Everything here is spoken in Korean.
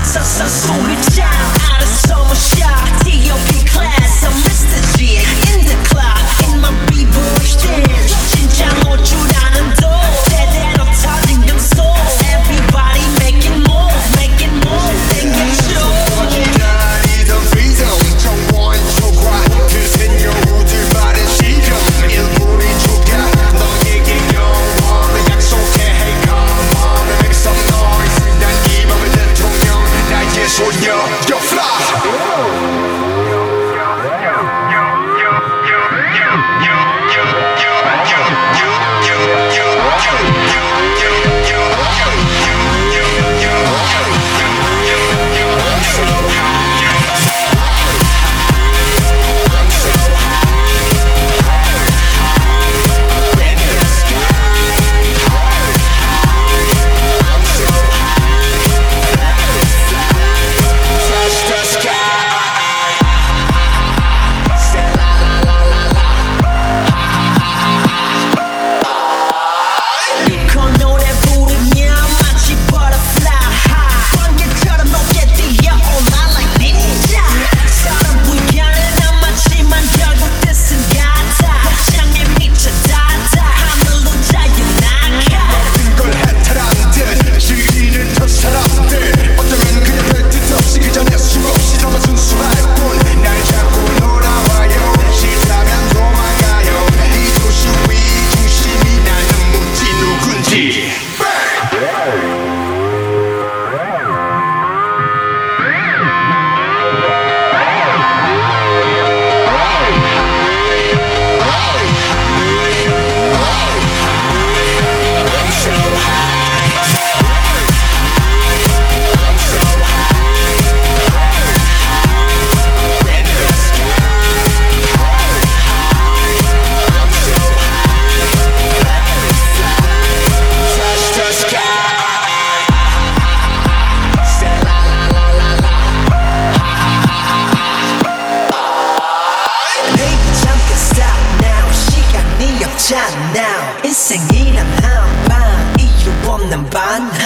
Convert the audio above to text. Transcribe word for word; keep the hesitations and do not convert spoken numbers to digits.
So, so, sweet child, out of summer shot. T O P class, I'm Mister G. In the club, in my b-boy stance. 진짜 못 주라는 도 제대로 터진 금속. Everybody making move, making move. 땡겨줘. 기다리던 freedom 정원 초과 그센 여우들만의 시점 일부리 죽여 너에게 영원을 약속해. Hey come on make some noise. 난 이 밤의 대통령 나의 소녀 You're fly. Now 인생이란 한방 이유 없는 반항